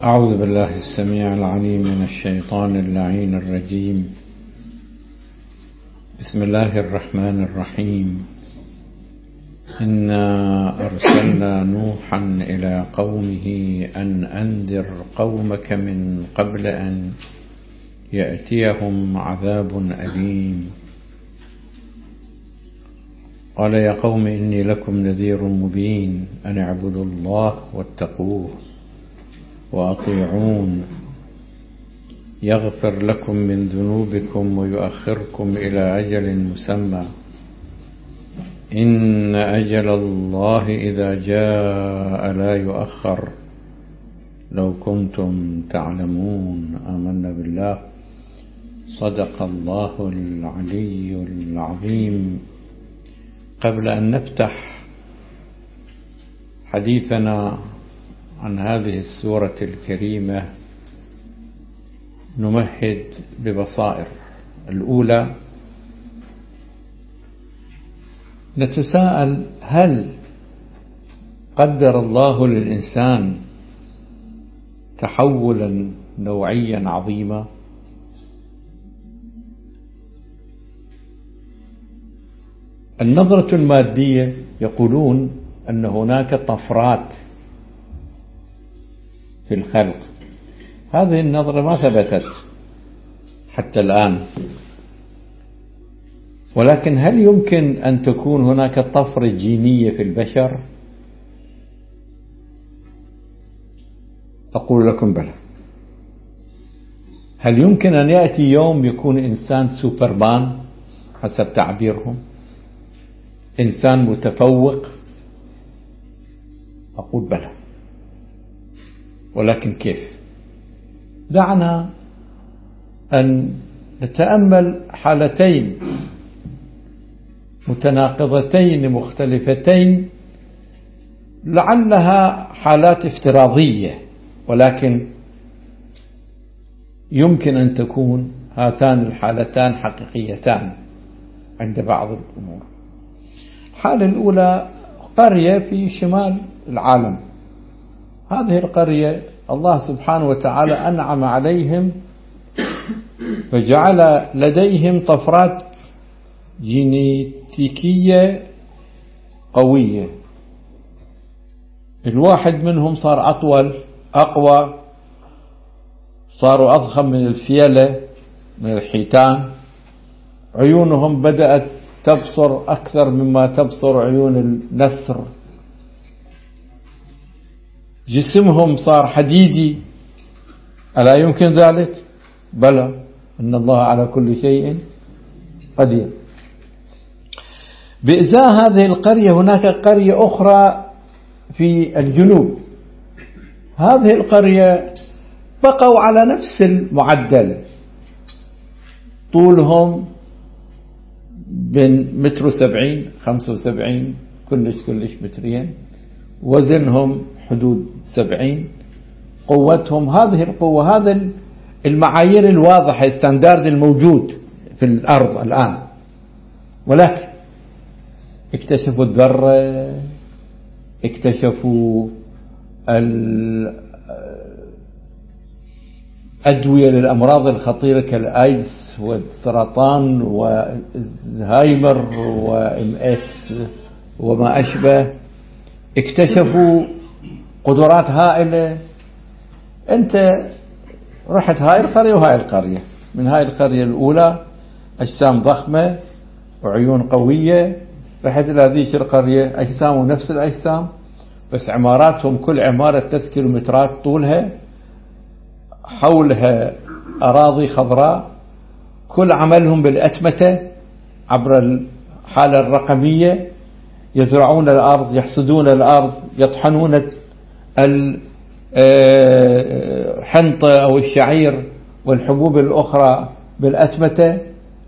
أعوذ بالله السميع العليم من الشيطان اللعين الرجيم. بسم الله الرحمن الرحيم. إنا أرسلنا نوحا إلى قومه أن أنذر قومك من قبل أن يأتيهم عذاب أليم. قال يا قوم إني لكم نذير مبين أن اعبدوا الله واتقوه وأطيعون يغفر لكم من ذنوبكم ويؤخركم إلى أجل مسمى إن أجل الله إذا جاء لا يؤخر لو كنتم تعلمون. آمنا بالله. صدق الله العلي العظيم. قبل أن نفتح حديثنا عن هذه السورة الكريمة نمهد ببصائر. الأولى، نتساءل: هل قدر الله للإنسان تحولا نوعيا عظيما؟ النظرة المادية يقولون أن هناك طفرات في الخلق. هذه النظرة ما ثبتت حتى الآن، ولكن هل يمكن أن تكون هناك طفرة جينية في البشر؟ أقول لكم بلى. هل يمكن أن يأتي يوم يكون إنسان سوبرمان حسب تعبيرهم، إنسان متفوق؟ أقول بلى، ولكن كيف؟ دعنا أن نتأمل حالتين متناقضتين مختلفتين، لعلها حالات افتراضية، ولكن يمكن أن تكون هاتان الحالتان حقيقيتان عند بعض الأمور. الحالة الأولى قرية في شمال العالم. هذه القرية الله سبحانه وتعالى أنعم عليهم فجعل لديهم طفرات جينيتيكية قوية. الواحد منهم صار أطول أقوى، صاروا أضخم من الفيلة من الحيتان، عيونهم بدأت تبصر أكثر مما تبصر عيون النسر، جسمهم صار حديدي. ألا يمكن ذلك؟ بلى، إن الله على كل شيء قدير. بإزاء هذه القرية هناك قرية أخرى في الجنوب. هذه القرية بقوا على نفس المعدل، طولهم بين 1.70 75 كلش مترين، وزنهم حدود 70، قوتهم هذه القوة، هذا المعايير الواضحة، الستاندرد الموجود في الأرض الآن. ولكن اكتشفوا الذرة، اكتشفوا الأدوية للأمراض الخطيرة كالآيدز والسرطان والزهايمر وMS وما أشبه، اكتشفوا قدرات هائلة. أنت رحت هاي القرية وهاي القرية، من هاي القرية الأولى أجسام ضخمة وعيون قوية، رحت إلى ذيك القرية أجسام ونفس الأجسام، بس عماراتهم كل عمارة 3 كيلومترات طولها، حولها أراضي خضراء، كل عملهم بالأتمتة عبر الحالة الرقمية، يزرعون الأرض، يحصدون الأرض، يطحنون الحنطة أو الشعير والحبوب الأخرى بالأتمتة،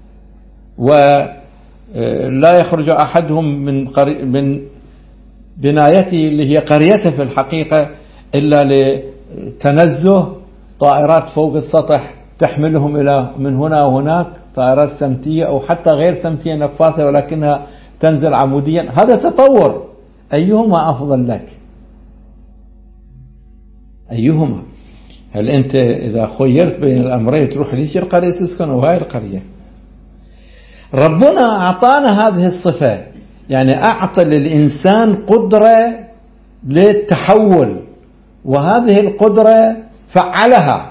ولا يخرج أحدهم من بنايته اللي هي قريته في الحقيقة إلا لتنزه. طائرات فوق السطح تحملهم إلى من هنا وهناك، طائرات سمتية أو حتى غير سمتية نفاثة ولكنها تنزل عموديا. هذا تطور. أيهما أفضل لك؟ أيهما؟ هل أنت إذا خيرت بين الأمرين تروح ليش القرية تسكن وهاي القرية؟ ربنا أعطانا هذه الصفة، يعني أعطى للإنسان قدرة للتحول، وهذه القدرة فعلها.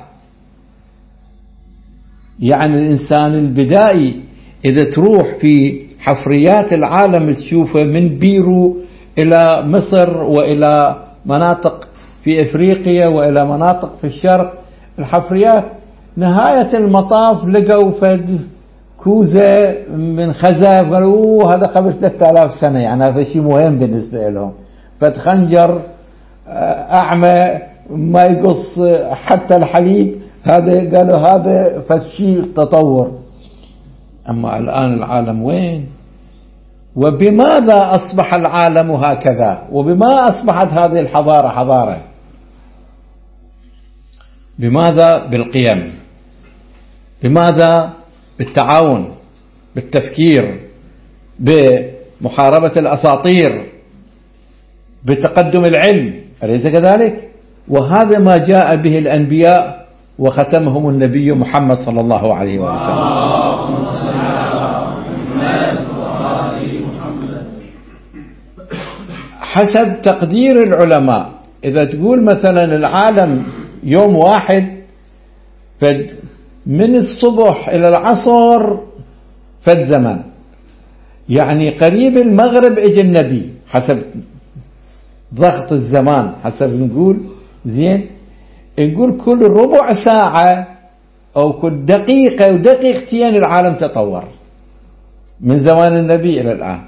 يعني الإنسان البدائي إذا تروح في حفريات العالم تشوفه من بيرو إلى مصر وإلى مناطق في إفريقيا وإلى مناطق في الشرق، الحفريات نهاية المطاف لقوا فد كوزة من خزف، قالوا هذا قبل 3000 سنة، يعني هذا شيء مهم بالنسبة لهم. فد خنجر أعمى ما يقص حتى الحليب، هذا قالوا هذا فشي تطور. أما الآن العالم وين؟ وبماذا أصبح العالم هكذا؟ وبما أصبحت هذه الحضارة حضارة؟ بماذا؟ بالقيم. بماذا؟ بالتعاون، بالتفكير، بمحاربة الأساطير، بتقدم العلم، أليس كذلك؟ وهذا ما جاء به الأنبياء وختمهم النبي محمد صلى الله عليه وسلم. حسب تقدير العلماء، إذا تقول مثلا العالم يوم واحد فد من الصبح إلى العصر فد زمن، يعني قريب المغرب اجى النبي، حسب ضغط الزمان، حسب نقول زين، نقول كل ربع ساعة أو كل دقيقة ودقيقتين العالم تطور من زمان النبي إلى الآن.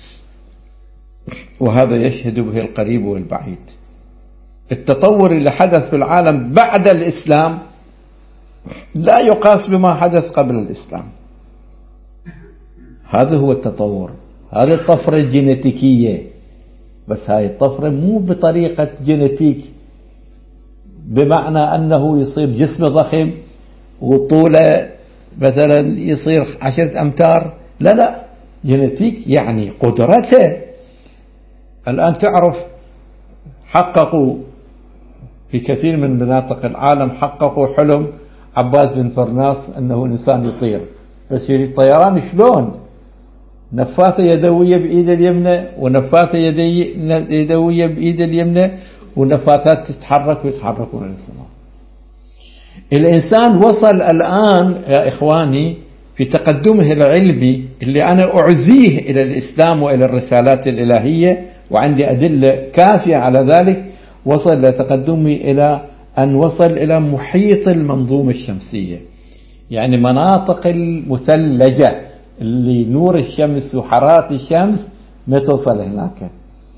وهذا يشهد به القريب والبعيد. التطور اللي حدث في العالم بعد الإسلام لا يقاس بما حدث قبل الإسلام. هذا هو التطور، هذه الطفرة الجينيتيكية، بس هاي الطفرة مو بطريقة جينيتيك بمعنى أنه يصير جسم ضخم وطوله مثلا يصير 10 أمتار، لا لا، جينيتيك يعني قدرته. الآن تعرف حققوا في كثير من مناطق العالم، حققوا حلم عباس بن فرناس أنه إنسان يطير، بس الطيران شلون؟ نفاثة يدوية بإيد اليمنى ونفاثة يدوية بإيد اليمنى ونفاثات تتحرك ويتحركون السماء. الإنسان وصل الآن يا إخواني في تقدمه العلمي اللي أنا أعزيه إلى الإسلام وإلى الرسالات الإلهية، وعندي أدلة كافية على ذلك، وصل لتقدمه إلى أن وصل إلى محيط المنظومة الشمسية، يعني مناطق المثلجة اللي نور الشمس وحرارة الشمس ما توصل هناك.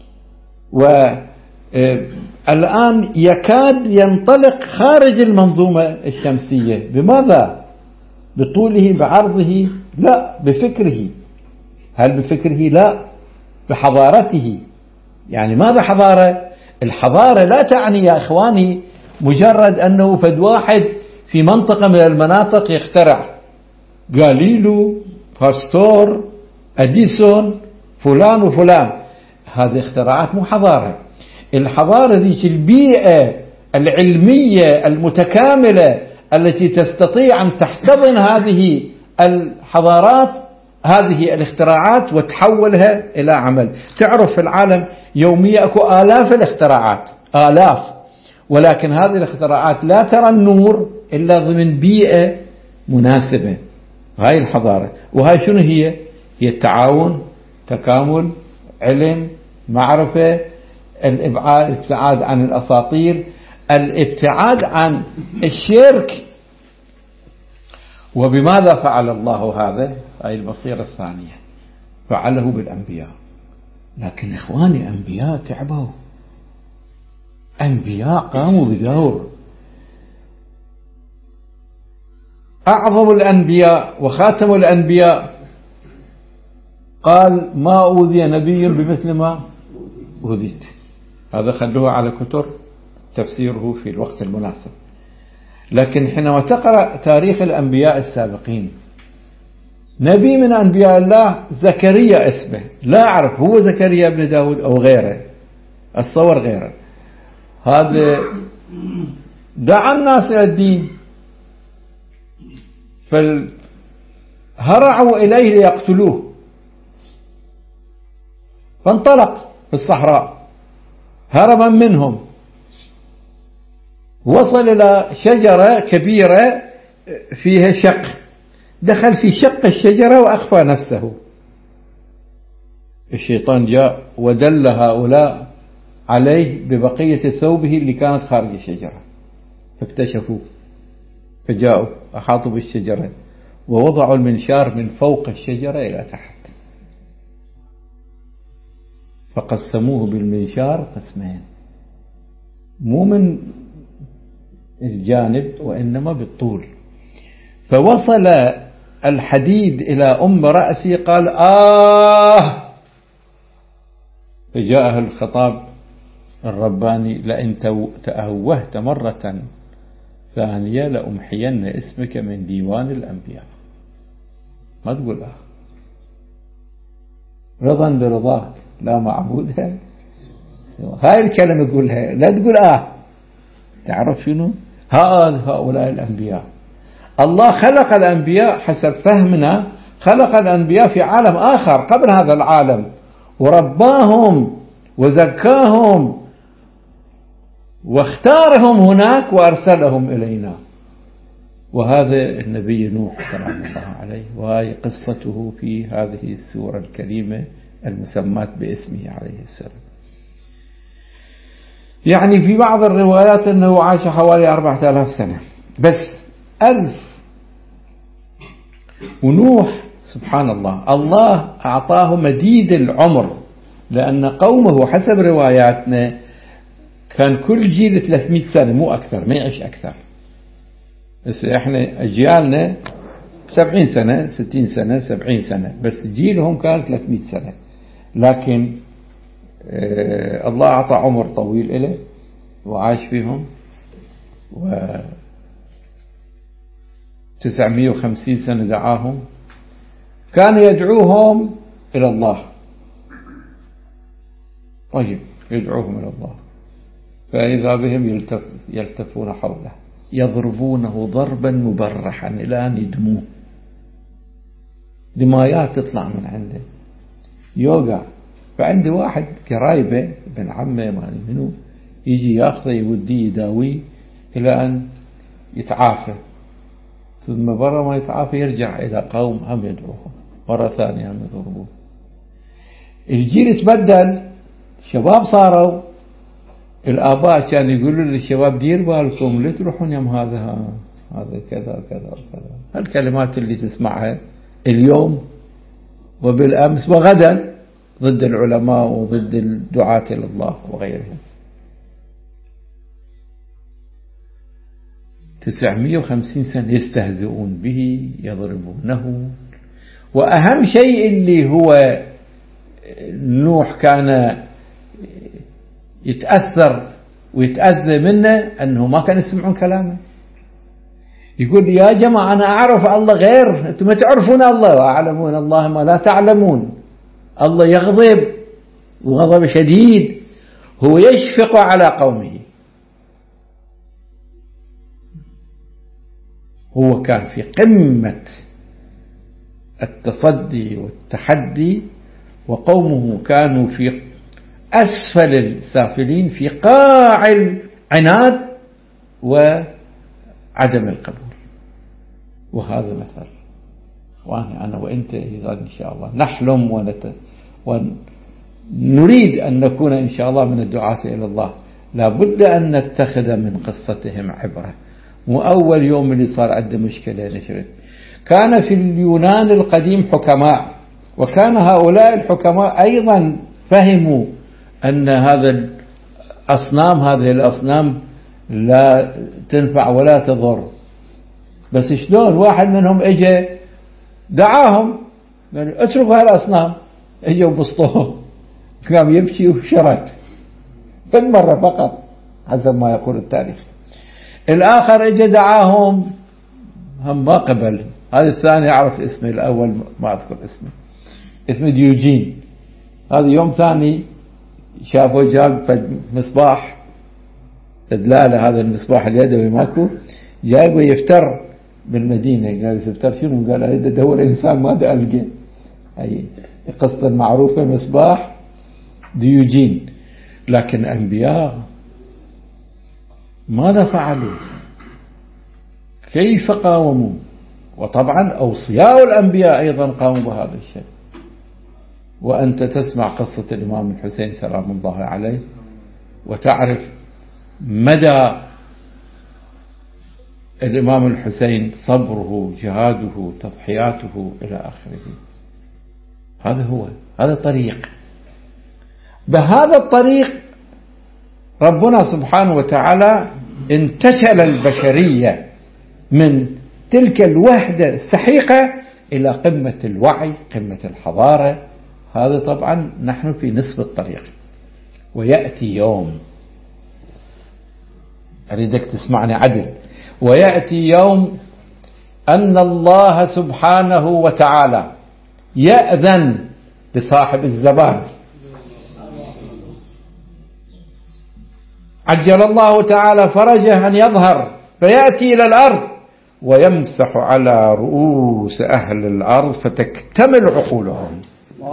والآن يكاد ينطلق خارج المنظومة الشمسية. بماذا؟ بطوله، بعرضه؟ لا، بفكره. هل بفكره؟ لا، بحضارته. يعني ماذا حضارة؟ الحضارة لا تعني يا إخواني مجرد أنه فد واحد في منطقة من المناطق يخترع غاليليو، باستور، أديسون، فلان وفلان. هذه اختراعات مو حضارة. الحضارة ذيك البيئة العلمية المتكاملة التي تستطيع أن تحتضن هذه الحضارات، هذه الاختراعات، وتحولها إلى عمل. تعرف في العالم يوميا أكو آلاف الاختراعات، آلاف، ولكن هذه الاختراعات لا ترى النور إلا ضمن بيئة مناسبة. هاي الحضارة. وهاي شنو هي؟ هي التعاون، تكامل، علم، معرفة، الابتعاد عن الأساطير، الابتعاد عن الشرك. وبماذا فعل الله هذا؟ هاي البصيرة الثانية، فعله بالأنبياء. لكن إخواني أنبياء تعبوا، أنبياء قاموا بدور. أعظم الأنبياء وخاتم الأنبياء قال ما أوذي نبي بمثل ما أوذيت. هذا خلوه على كتر تفسيره في الوقت المناسب. لكن حينما تقرأ تاريخ الأنبياء السابقين، نبي من أنبياء الله زكريا اسمه، لا أعرف هو زكريا بن داود أو غيره، الصور غيره. هذا دعا الناس إلى الدين، فهرعوا إليه ليقتلوه، فانطلق في الصحراء هربا منهم، وصل إلى شجرة كبيرة فيها شق، دخل في شق الشجرة وأخفى نفسه. الشيطان جاء ودل هؤلاء عليه ببقية ثوبه اللي كانت خارج الشجرة، فاكتشفوه، فجاءوا أحاطوا بالشجرة ووضعوا المنشار من فوق الشجرة إلى تحت، فقسموه بالمنشار قسمين، مو من الجانب وإنما بالطول، فوصل الحديد إلى أم رأسي، قال فجاءه الخطاب الرباني: لئن تأوهت مرة ثانية لأمحين اسمك من ديوان الأنبياء. ما تقول رضا برضاك لا معبود، هاي الكلمة يقولها، لا تقول تعرف شنو هؤلاء الأنبياء. الله خلق الأنبياء حسب فهمنا، خلق الأنبياء في عالم آخر قبل هذا العالم، ورباهم وزكاهم واختارهم هناك وأرسلهم إلينا. وهذا النبي نوح سلام الله عليه، وهي قصته في هذه السورة الكريمة المسماة باسمه عليه السلام. يعني في بعض الروايات أنه عاش حوالي 4000 سنة بس 1000. ونوح سبحان الله أعطاه مديد العمر، لأن قومه حسب رواياتنا كان كل جيل 300 سنة مو أكثر، ما يعيش أكثر. بس إحنا أجيالنا 70 سنة 60 سنة 70 سنة، بس جيلهم كان 300 سنة. لكن الله أعطى عمر طويل إله وعاش فيهم، و 950 سنة دعاهم، كان يدعوهم إلى الله. طيب يدعوهم إلى الله، فإذا بهم يلتفون حوله يضربونه ضربا مبرحا إلى أن يدموه، دمايات تطلع من عنده يوقع. فعندي واحد قرايبه ابن عمه ما منه يجي ياخذه يوديه يداويه إلى أن يتعافى، ثم برا ما يتعافى يرجع إلى قوم هم يدعوهم مرة ثانية هم يضربوه. الجيل تبدل، شباب صاروا، الآباء كانوا يقولوا للشباب دير بالكم لا تروحون يم هذا كذا كذا كذا. هالكلمات اللي تسمعها اليوم وبالأمس وغدا ضد العلماء وضد الدعاة إلى الله وغيرهم. 950 سنة يستهزئون به، يضربونه. وأهم شيء اللي هو نوح كان يتأثر ويتأذى منه أنه ما كان يسمعون كلامه. يقول يا جماعة أنا أعرف الله غير أنتم ما تعرفون الله، وأعلمون الله ما لا تعلمون. الله يغضب وغضب شديد، هو يشفق على قومه. هو كان في قمة التصدي والتحدي، وقومه كانوا في أسفل السافلين، في قاع العناد وعدم القبول. وهذا مثل إخواني أنا وإنت إن شاء الله نحلم ونريد أن نكون إن شاء الله من الدعاة إلى الله. لابد أن نتخذ من قصتهم عبرة. مو أول يوم اللي صار عنده مشكلة نشرت. كان في اليونان القديم حكماء، وكان هؤلاء الحكماء أيضا فهموا أن هذه الأصنام لا تنفع ولا تضر. بس شلون واحد منهم اجى دعاهم يعني اتركوا هالأصنام، اجوا بسطوه قام يبكي وشرد مرة فقط حسب ما يقول التاريخ. الآخر اجى دعاهم هم ما قبل. هذا الثاني أعرف اسمه، الأول ما أذكر اسمه ديوجين. هذا يوم ثاني شافوا جاب مصباح دلالة هذا المصباح اليدوي ماكو، جايبه يفتر بالمدينة. قال يفتر شنو؟ قال أريد أدور إنسان ما دا ألقى. أي القصة المعروفة مصباح ديوجين. لكن أنبياء ماذا فعلوا؟ كيف قاوموا؟ وطبعا أوصياء الأنبياء أيضا قاموا بهذا الشيء. وأنت تسمع قصة الإمام الحسين سلام الله عليه وتعرف مدى الإمام الحسين، صبره، جهاده، تضحياته إلى آخره. هذا الطريق. بهذا الطريق ربنا سبحانه وتعالى انتشل البشرية من تلك الوحدة السحيقة إلى قمة الوعي، قمة الحضارة. هذا طبعا نحن في نصف الطريق. ويأتي يوم، أريدك تسمعني عدل، ويأتي يوم أن الله سبحانه وتعالى يأذن لصاحب الزمان، عجل الله تعالى فرجه أن يظهر فيأتي إلى الأرض ويمسح على رؤوس أهل الأرض فتكتمل عقولهم.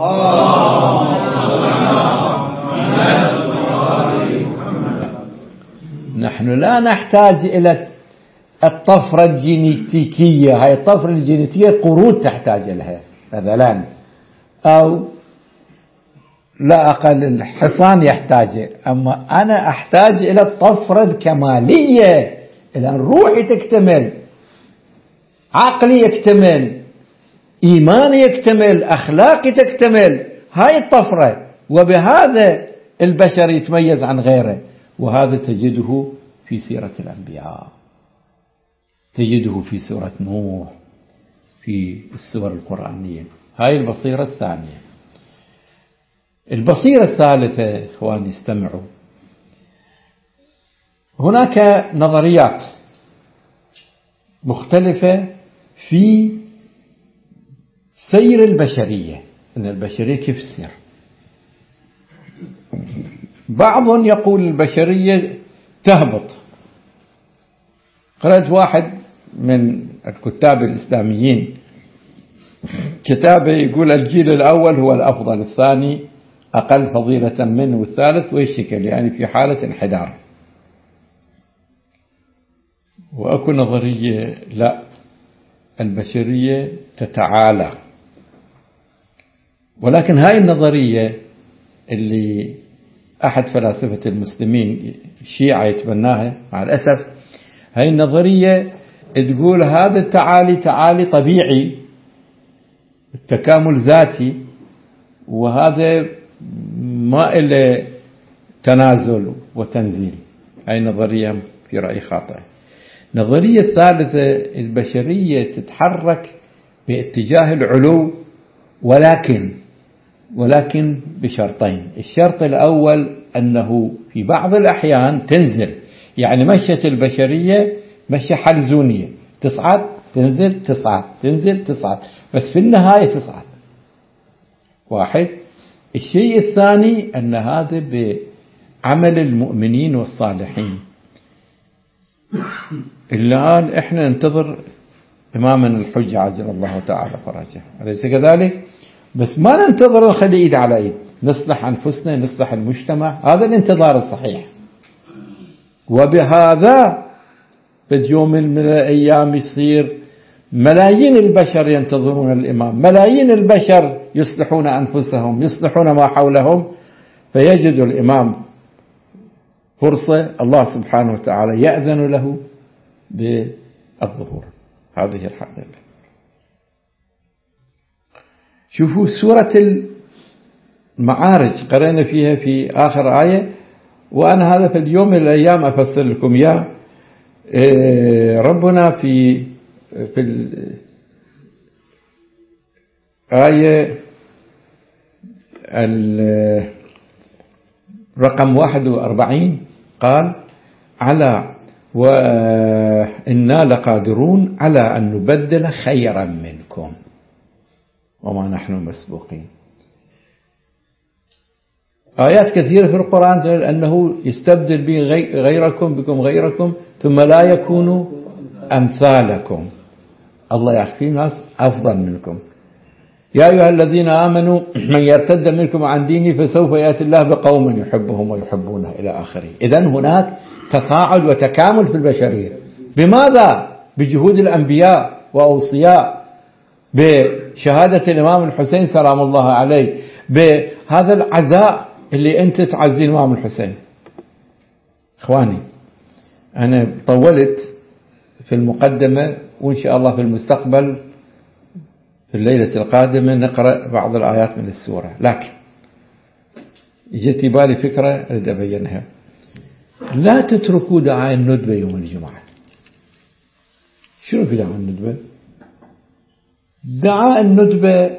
نحن لا نحتاج إلى الطفرة الجينيتيكية. هاي الطفرة الجينيتية قرود تحتاج لها مثلا، أو لا أقل الحصان يحتاج. أما أنا أحتاج إلى الطفرة الكمالية، إلى أن روحي تكتمل، عقلي يكتمل، إيماني يكتمل، أخلاقي تكتمل. هاي الطفرة. وبهذا البشر يتميز عن غيره. وهذا تجده في سيرة الأنبياء، تجده في سورة نوح، في السور القرآنية. هاي البصيرة الثانية. البصيرة الثالثة إخواني استمعوا، هناك نظريات مختلفة في سير البشرية، أن البشرية كيف تسير. بعضهم يقول البشرية تهبط. قرأت واحد من الكتاب الإسلاميين كتابه يقول الجيل الأول هو الأفضل، الثاني أقل فضيلة منه، والثالث ويشكل، يعني في حالة انحدار. وأكو نظرية لا، البشرية تتعالى. ولكن هاي النظرية اللي أحد فلاسفة المسلمين الشيعة يتبناها مع الأسف، هاي النظرية تقول هذا التعالي تعالي طبيعي، التكامل ذاتي، وهذا ما إلا تنازل وتنزيل. هاي نظرية في رأيي خاطئة. النظرية الثالثة، البشرية تتحرك باتجاه العلو، ولكن بشرطين. الشرط الأول أنه في بعض الأحيان تنزل، يعني مشيت البشرية مشية حلزونية، تصعد تنزل تصعد تنزل تصعد، بس في النهاية تصعد. واحد. الشيء الثاني أن هذا بعمل المؤمنين والصالحين. الآن إحنا ننتظر إمامنا الحجة عجل الله تعالى فرجه، أليس كذلك؟ بس ما ننتظر نخلي إيد على إيد، نصلح أنفسنا، نصلح المجتمع. هذا الانتظار الصحيح. وبهذا في يوم من الأيام يصير ملايين البشر ينتظرون الإمام، ملايين البشر يصلحون أنفسهم، يصلحون ما حولهم، فيجد الإمام فرصة، الله سبحانه وتعالى يأذن له بالظهور. هذه الحقيقة. شوفوا سورة المعارج قرأنا فيها في آخر آية، وأنا هذا في اليوم من الأيام أفسر لكم إياه. ربنا في الآية رقم 41 قال على وإنا لقادرون على أن نبدل خيرا منكم وما نحن مسبوقين. آيات كثيرة في القرآن أنه يستبدل به بكم غيركم ثم لا يكونوا أمثالكم. الله يحكي ناس أفضل منكم. يا أيها الذين آمنوا من يرتد منكم عن ديني فسوف يأتي الله بقوم يحبهم ويحبونه إلى آخره. إذن هناك تصاعد وتكامل في البشرية. بماذا؟ بجهود الأنبياء وأوصياء، بشهادة الإمام الحسين سلام الله عليه، بهذا العزاء اللي أنت تعزي الإمام الحسين. إخواني أنا طولت في المقدمة، وإن شاء الله في المستقبل في الليلة القادمة نقرأ بعض الآيات من السورة، لكن جت بالي فكرة أريد أبينها. لا تتركوا دعاء الندبة يوم الجمعة. شنو في دعاء الندبة؟ دعاء الندبة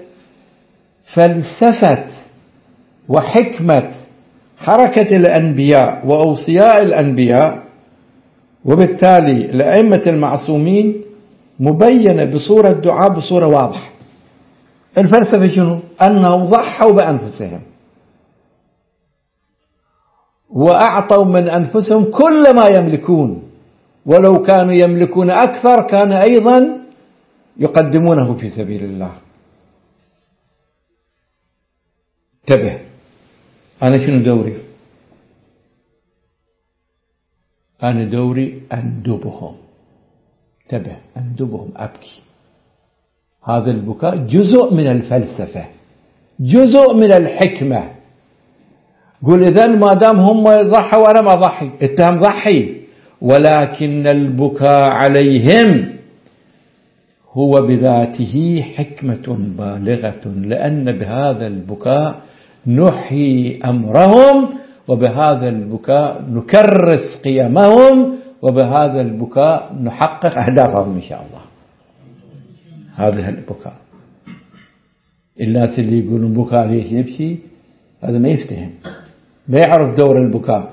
فلسفة وحكمة حركة الأنبياء وأوصياء الأنبياء، وبالتالي الأئمة المعصومين مبينة بصورة دعاء بصورة واضحة. الفلسفة شنو؟ أنهم ضحوا بأنفسهم وأعطوا من أنفسهم كل ما يملكون، ولو كانوا يملكون أكثر كان أيضا يقدمونه في سبيل الله. انتبه، أنا شنو دوري؟ أنا دوري أندبهم. انتبه، أندبهم، أبكي. هذا البكاء جزء من الفلسفة، جزء من الحكمة. قل إذن ما دام هم يضحوا وأنا ما أضحي، اتهم ضحي، ولكن البكاء عليهم هو بذاته حكمة بالغة، لأن بهذا البكاء نحيي أمرهم، وبهذا البكاء نكرس قيمهم، وبهذا البكاء نحقق أهدافهم إن شاء الله. هذا البكاء. الناس اللي يقولون بكاء ليش نبكي، هذا ما يفتهم، ما يعرف دور البكاء.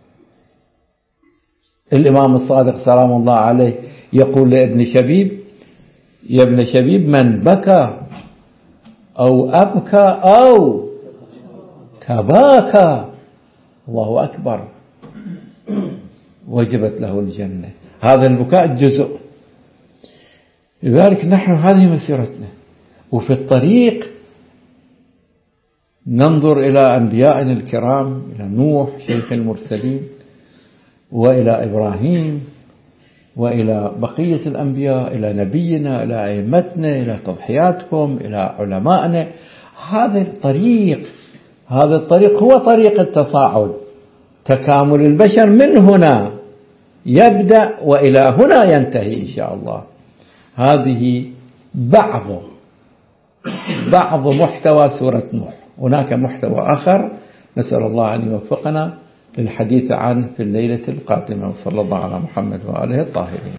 الإمام الصادق سلام الله عليه يقول لابن شبيب: يا ابن شبيب، من بكى أو أبكى أو تباكى الله أكبر وجبت له الجنة. هذا البكاء جزء. لذلك نحن هذه مسيرتنا، وفي الطريق ننظر إلى أنبيائنا الكرام، إلى نوح شيخ المرسلين، وإلى إبراهيم، وإلى بقية الأنبياء، إلى نبينا، إلى أئمتنا، إلى تضحياتهم، إلى علمائنا. هذا الطريق هو طريق التصاعد. تكامل البشر من هنا يبدأ وإلى هنا ينتهي إن شاء الله. هذه بعض محتوى سورة نوح. هناك محتوى آخر نسأل الله أن يوفقنا للحديث عنه في الليلة القادمة، وصلى الله على محمد وآله الطاهرين.